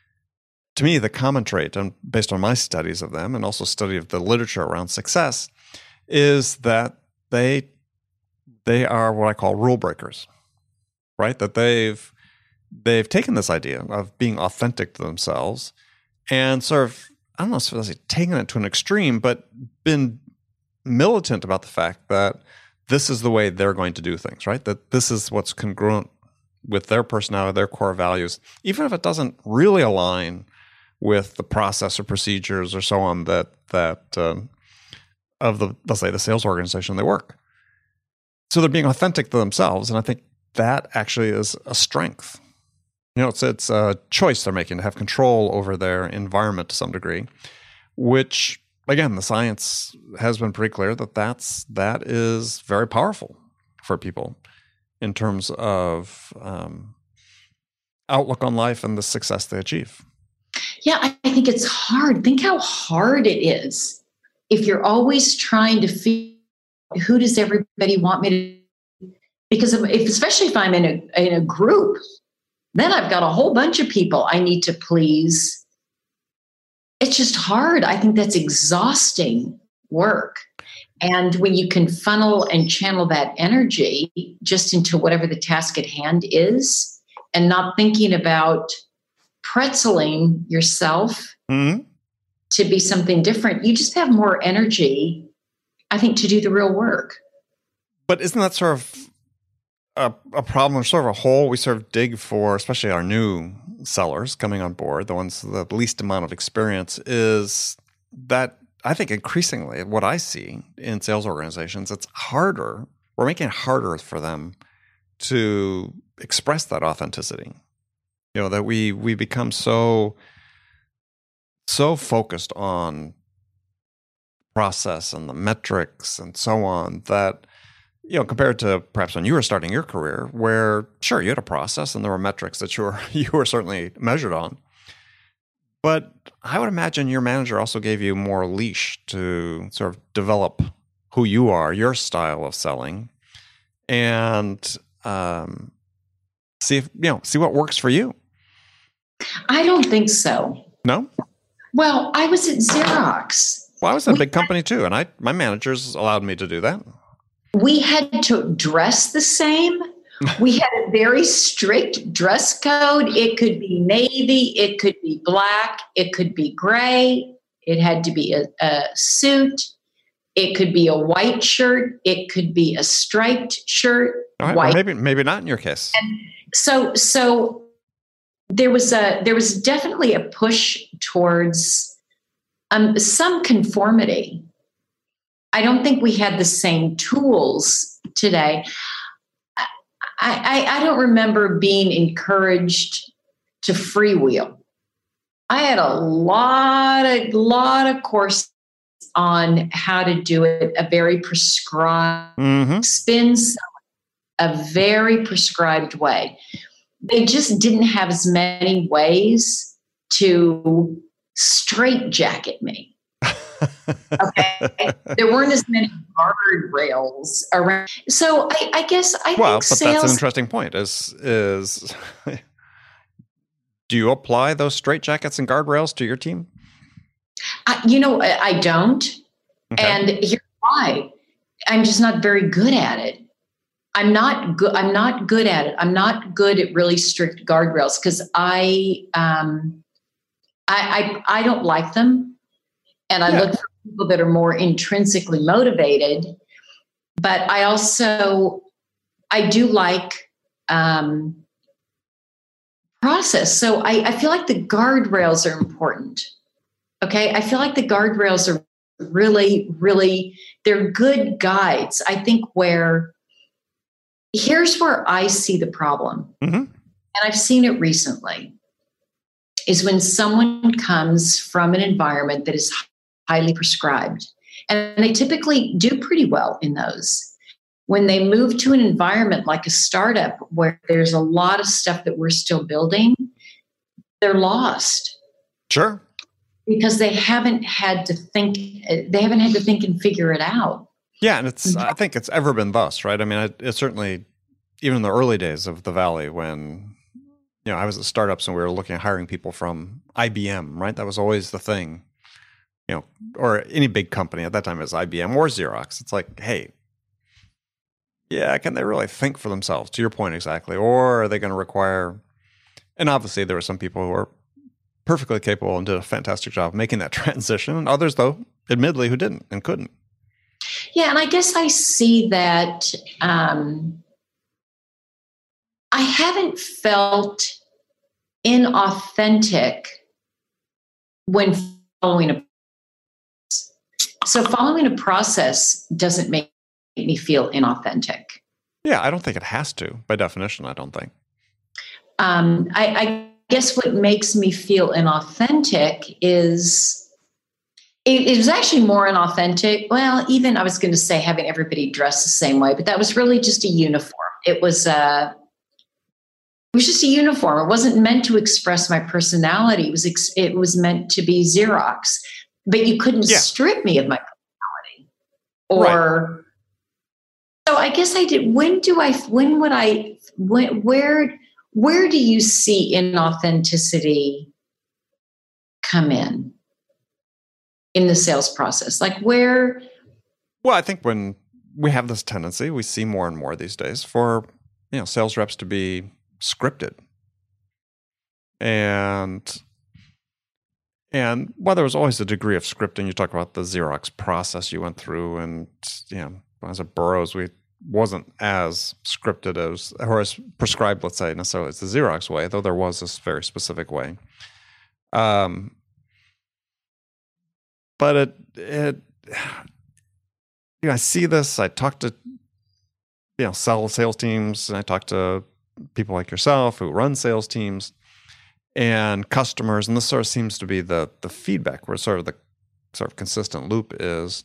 to me, the common trait, and based on my studies of them and also study of the literature around success, is that they they are what I call rule breakers, right? That they've they've taken this idea of being authentic to themselves and sort of, I don't know if it's taken it to an extreme, but been militant about the fact that this is the way they're going to do things, right? That this is what's congruent with their personality, their core values, even if it doesn't really align with the process or procedures or so on that that um, of the, let's say, the sales organization they work. So they're being authentic to themselves, and I think that actually is a strength. You know, it's it's a choice they're making to have control over their environment to some degree, which, again, the science has been pretty clear that that's that is very powerful for people in terms of um, outlook on life and the success they achieve. yeah, I, I think it's hard. Think how hard it is if you're always trying to feel who does everybody want me to, because if, especially if I'm in a in a group, then I've got a whole bunch of people I need to please. It's just hard. I think that's exhausting work. And when you can funnel and channel that energy just into whatever the task at hand is, and not thinking about pretzeling yourself Mm-hmm. to be something different, you just have more energy, I think, to do the real work. But isn't that sort of a, a problem, or sort of a hole we sort of dig for, especially our new sellers coming on board, the ones with the least amount of experience, is that I think increasingly what I see in sales organizations, it's harder. We're making it harder for them to express that authenticity. You know, that we we become so so focused on process and the metrics and so on that, you know, compared to perhaps when you were starting your career, where sure you had a process and there were metrics that you were you were certainly measured on, but I would imagine your manager also gave you more leash to sort of develop who you are, your style of selling, and um, see if you know see what works for you. I don't think so. No. Well, I was at Xerox. Well, I was in a We big company too, and I my managers allowed me to do that. We had to dress the same. We had a very strict dress code. It could be navy, it could be black, it could be gray, it had to be a, a suit, it could be a white shirt, it could be a striped shirt. All right, white. well, maybe maybe not in your case. And so so there was a there was definitely a push towards um, some conformity. I don't think we had the same tools today. I, I, I don't remember being encouraged to freewheel. I had a lot of lot of courses on how to do it a very prescribed, Mm-hmm. spins a very prescribed way. They just didn't have as many ways to straitjacket me. Okay, there weren't as many guardrails around. So I, I guess I well, think but sales. that's an interesting point. Is is do you apply those straitjackets and guardrails to your team? I, you know, I, I don't, Okay. and here's why: I'm just not very good at it. I'm not good. I'm not good at it. I'm not good at really strict guardrails because I, um, I, I, I don't like them, and I Yeah. look for people that are more intrinsically motivated. But I also, I do like um, process. So I, I feel like the guardrails are important. Okay, I feel like the guardrails are really, really, they're good guides. I think where. Here's where I see the problem, Mm-hmm. and I've seen it recently, is when someone comes from an environment that is highly prescribed, and they typically do pretty well in those. When they move to an environment like a startup where there's a lot of stuff that we're still building, they're lost. Sure. Because they haven't had to think, they haven't had to think and figure it out. Yeah, and it's I think it's ever been thus, right? I mean, it, it certainly, even in the early days of the Valley, when you know I was at startups and we were looking at hiring people from I B M, right? That was always the thing, you know, or any big company at that time, it was I B M or Xerox. It's like, hey, yeah, can they really think for themselves? To your point, exactly, or are they going to require? And obviously, there were some people who were perfectly capable and did a fantastic job making that transition, and others, though, admittedly, who didn't and couldn't. Yeah, and I guess I see that um, I haven't felt inauthentic when following a process. So following a process doesn't make me feel inauthentic. Yeah, I don't think it has to, by definition, I don't think. Um, I, I guess what makes me feel inauthentic is It, it was actually more inauthentic. Well, even I was going to say having everybody dress the same way, but that was really just a uniform. It was a, it was just a uniform. It wasn't meant to express my personality. It was ex, it was meant to be Xerox. But you couldn't Yeah. strip me of my personality. Or Right. so I guess I did. When do I? When would I? When, where? Where do you see inauthenticity come in? In the sales process, like where? Well, I think when we have this tendency, we see more and more these days for you know sales reps to be scripted, and and while there was always a degree of scripting, you talk about the Xerox process you went through, and you know, as a Burroughs, we wasn't as scripted as or as prescribed, let's say, necessarily as the Xerox way, though there was this very specific way. Um. But it, it, you know, I see this. I talk to, you know, sell sales teams, and I talk to people like yourself who run sales teams and customers, and this sort of seems to be the the feedback where sort of the sort of consistent loop is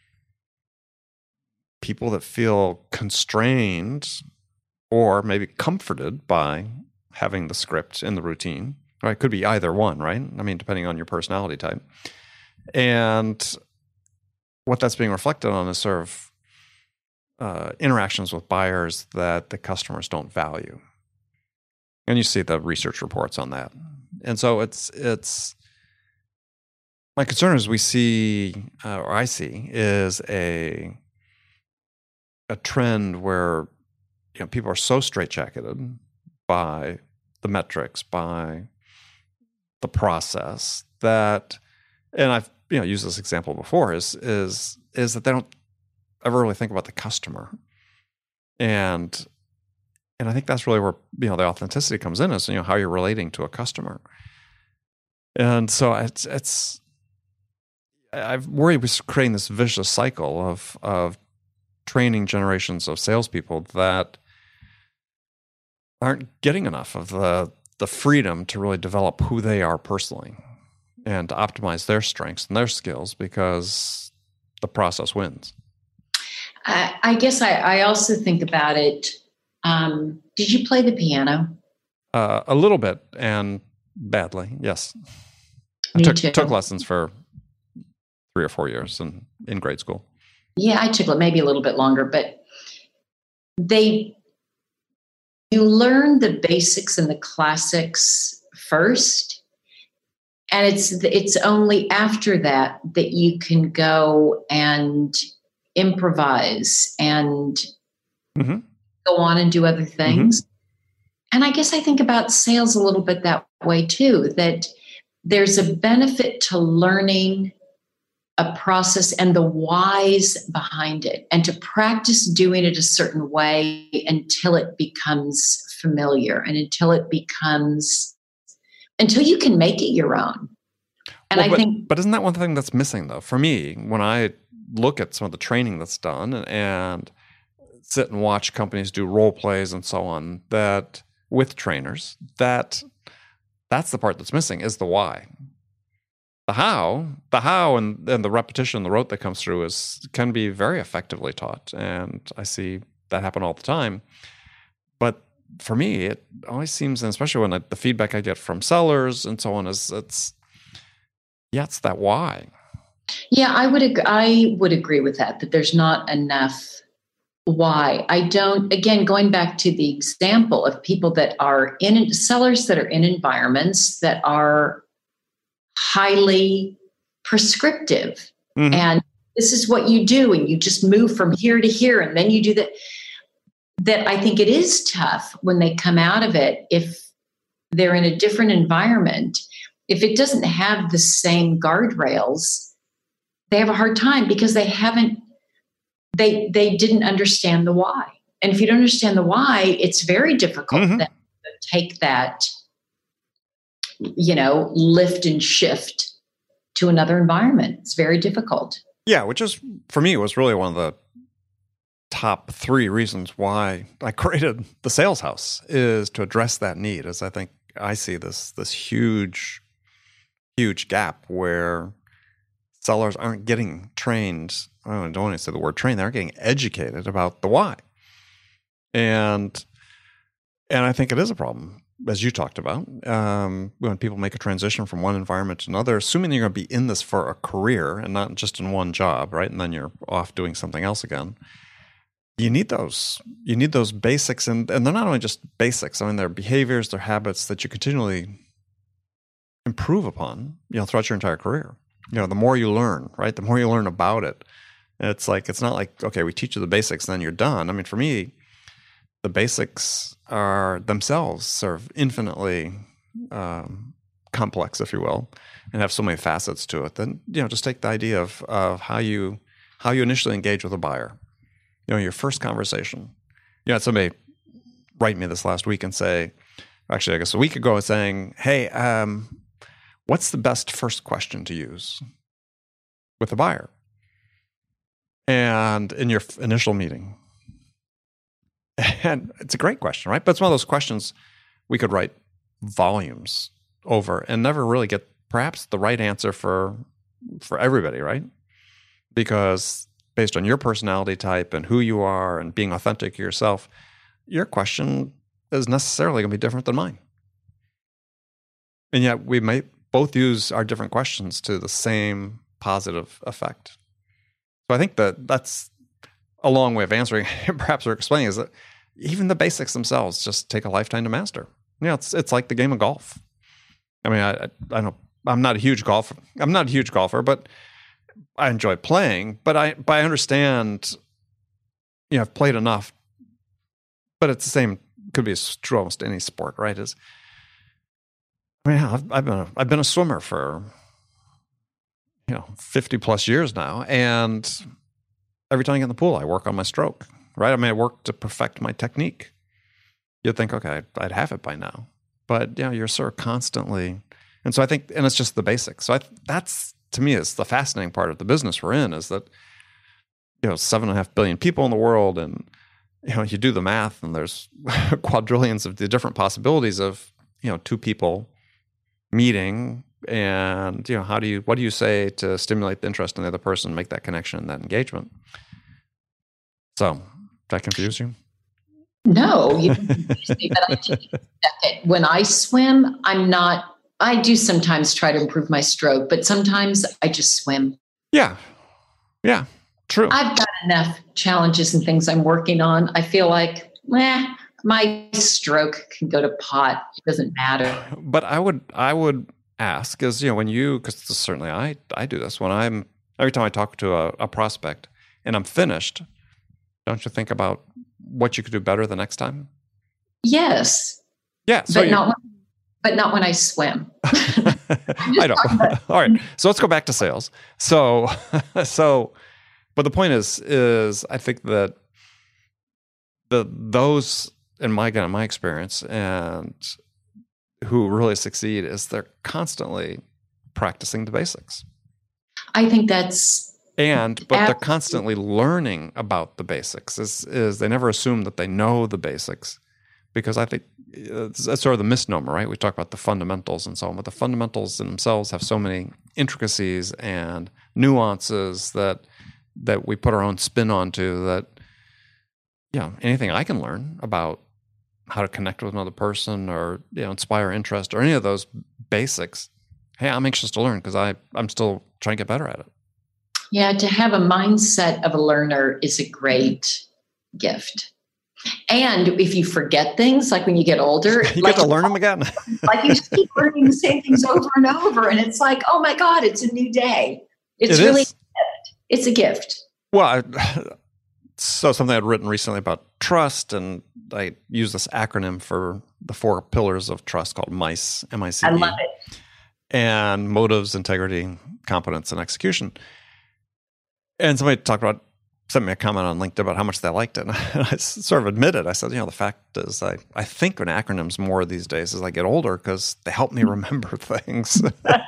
people that feel constrained or maybe comforted by having the script in the routine. Right? It could be either one, right? I mean, depending on your personality type. And what that's being reflected on is sort of uh, interactions with buyers that the customers don't value, and you see the research reports on that. And so it's it's my concern is we see uh, or I see is a a trend where you know people are so straitjacketed by the metrics, by the process that, and I've you know used this example before, is is is that they don't ever really think about the customer, and and I think that's really where you know the authenticity comes in, is you know how you're relating to a customer, and so it's it's I've worried we're creating this vicious cycle of of training generations of salespeople that aren't getting enough of the the freedom to really develop who they are personally. and to optimize their strengths and their skills, because the process wins. I, I guess I, I also think about it. Um, did you play the piano? Uh, a little bit, and badly, yes. I Me took, too. took lessons for three or four years in, in grade school. Yeah, I took maybe a little bit longer, but they, you learn the basics and the classics first. And it's it's only after that that you can go and improvise and mm-hmm. go on and do other things. Mm-hmm. And I guess I think about sales a little bit that way too, that there's a benefit to learning a process and the whys behind it, and to practice doing it a certain way until it becomes familiar and until it becomes, until you can make it your own. And well, I but, think, but isn't that one thing that's missing though? For me, when I look at some of the training that's done and, and sit and watch companies do role plays and so on, that with trainers, that that's the part that's missing, is the why. The how, the how and, and the repetition, the rote that comes through is can be very effectively taught. And I see that happen all the time. But for me, it always seems, and especially when I, the feedback I get from sellers and so on, is it's, yeah, it's that why. Yeah, I would, ag- I would agree with that, that there's not enough why. I don't, again, going back to the example of people that are in, sellers that are in environments that are highly prescriptive. Mm-hmm. And this is what you do, and you just move from here to here, and then you do that. That I think it is tough when they come out of it, if they're in a different environment, if it doesn't have the same guardrails, they have a hard time because they haven't, they they didn't understand the why. And if you don't understand the why, it's very difficult mm-hmm. to take that, you know, lift and shift to another environment. It's very difficult. Yeah, which is, for me, was really one of the top three reasons why I created the Sales House, is to address that need. As I think I see this this huge, huge gap where sellers aren't getting trained. I don't want to say the word trained. They're getting educated about the why. And and I think it is a problem, as you talked about, um, when people make a transition from one environment to another, assuming you're going to be in this for a career and not just in one job, right? And then you're off doing something else again. You need those. You need those basics, and, and they're not only just basics. I mean, they're behaviors, they're habits that you continually improve upon, you know, throughout your entire career. You know, the more you learn, right? The more you learn about it. It's like, it's not like, okay, we teach you the basics, then you're done. I mean, for me, the basics are themselves sort of infinitely um, complex, if you will, and have so many facets to it. Then, you know, just take the idea of of how you how you initially engage with a buyer. You know, your first conversation. You know, somebody write me this last week and say, actually, I guess a week ago, saying, "Hey, um, what's the best first question to use with a buyer?" And in your f- initial meeting. And it's a great question, right? But it's one of those questions we could write volumes over and never really get perhaps the right answer for for everybody, right? Because based on your personality type and who you are and being authentic to yourself, your question is necessarily going to be different than mine. And yet we might both use our different questions to the same positive effect. So I think that that's a long way of answering, perhaps, or explaining, is that even the basics themselves just take a lifetime to master. You know, it's it's like the game of golf. I mean, I I don't I'm not a huge golfer. I'm not a huge golfer, but I enjoy playing. But I but I understand. You know, I've played enough. But it's the same. Could be true almost any sport, right? Is I mean, I've, I've been a, I've been a swimmer for you know fifty plus years now, and every time I get in the pool, I work on my stroke, right? I mean, I work to perfect my technique. You'd think, okay, I'd have it by now. But, you know, you're sort of constantly, and so I think, and it's just the basics. So I, that's, to me, is the fascinating part of the business we're in, is that, you know, seven and a half billion people in the world, and, you know, you do the math, and there's quadrillions of the different possibilities of, you know, two people meeting And, you know, how do you, what do you say to stimulate the interest in the other person, make that connection, that engagement? So, did I confuse you? No, you didn't confuse me, but I do that when I swim, I'm not, I do sometimes try to improve my stroke, but sometimes I just swim. Yeah. Yeah. True. I've got enough challenges and things I'm working on. I feel like, eh, my stroke can go to pot. It doesn't matter. But I would, I would ask is, you know, when you, because certainly I, I do this when I'm, every time I talk to a, a prospect and I'm finished, don't you think about what you could do better the next time? Yes. Yeah. So but, not when, but not when I swim. I know. All right. So let's go back to sales. So, so, but the point is, is I think that the, those in my, again, in my experience and who really succeed is they're constantly practicing the basics. I think that's, And, but Absolutely. They're constantly learning about the basics. Is is they never assume that they know the basics, because I think it's, it's sort of the misnomer, right? We talk about the fundamentals and so on, but the fundamentals in themselves have so many intricacies and nuances that that we put our own spin onto. That, yeah, anything I can learn about how to connect with another person or, you know, inspire interest or any of those basics, hey, I'm anxious to learn because I I'm still trying to get better at it. Yeah, to have a mindset of a learner is a great gift. And if you forget things, like when you get older, you like, get to learn them again. Like you just keep learning the same things over and over. And it's like, oh my God, it's a new day. It's it really, is. a gift. It's a gift. Well, I, so something I'd written recently about trust, and I use this acronym for the four pillars of trust called MICE, M I C E. I love it. And motives, integrity, competence, and execution. And somebody talked about, sent me a comment on LinkedIn about how much they liked it. And I sort of admitted, I said, you know, the fact is I, I think in acronyms more these days as I get older because they help me remember things.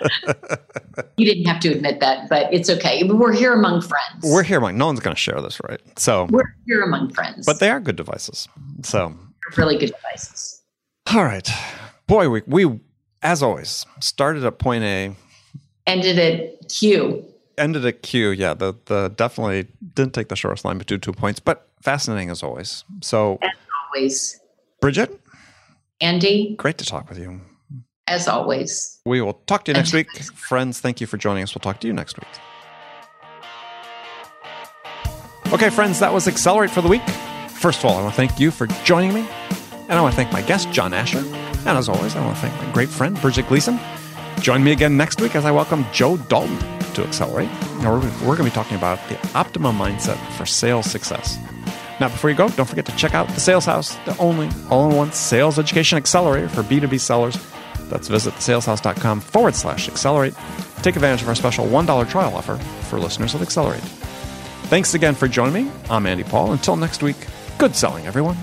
You didn't have to admit that, but it's okay. We're here among friends. We're here among, no one's going to share this, right? So we're here among friends. But they are good devices. So They're really good devices. All right. Boy, we, we, as always, started at point A. Ended at Q. Ended at Q, yeah. The the definitely didn't take the shortest line between two points, but fascinating as always. So, as always, Bridget, Andy, great to talk with you. As always, we will talk to you next week, friends. Thank you for joining us. We'll talk to you next week. Okay, friends, that was Accelerate for the week. First of all, I want to thank you for joining me, and I want to thank my guest, John Asher, and as always, I want to thank my great friend, Bridget Gleason. Join me again next week as I welcome Joe Dalton to Accelerate. Now we're, we're going to be talking about the optimum mindset for sales success. Now, before you go, don't forget to check out the Sales House, the only all-in-one sales education accelerator for B two B sellers. Let's visit thesaleshouse.com forward slash accelerate. Take advantage of our special one dollar trial offer for listeners of Accelerate. Thanks again for joining me. I'm Andy Paul. Until next week, good selling, everyone.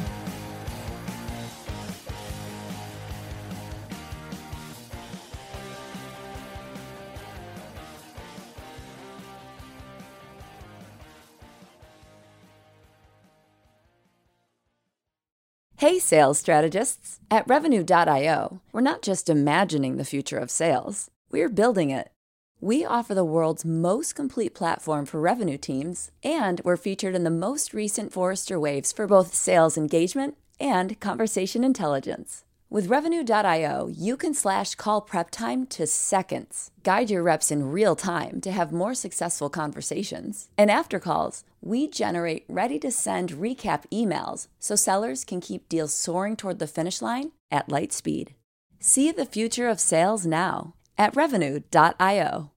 Hey, sales strategists. At Revenue dot io, we're not just imagining the future of sales, we're building it. We offer the world's most complete platform for revenue teams, and we're featured in the most recent Forrester Waves for both sales engagement and conversation intelligence. With Revenue dot io, you can slash call prep time to seconds, guide your reps in real time to have more successful conversations. And after calls, we generate ready-to-send recap emails so sellers can keep deals soaring toward the finish line at light speed. See the future of sales now at Revenue dot io.